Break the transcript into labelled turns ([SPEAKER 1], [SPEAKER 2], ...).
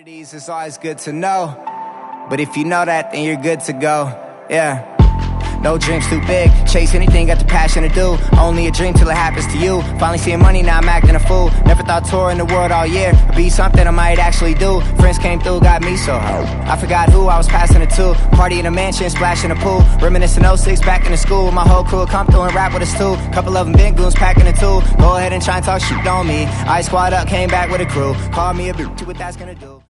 [SPEAKER 1] Opportunities is always good to know, but if you know that, then you're good to go. Yeah. No dreams too big, chase anything, got the passion to do. Only a dream till it happens to you. Finally seeing money, now I'm acting a fool. Never thought touring the world all year would be something I might actually do. Friends came through, got me so high I forgot who I was passing it to. Party in a mansion, splash in a pool. Reminiscing 06 back in the school. My whole crew come through and rap with us too. Couple of them big goons packing a tool. Go ahead and try and talk shit on me. I squad up, came back with a crew. Call me a bitch, see what that's gonna do.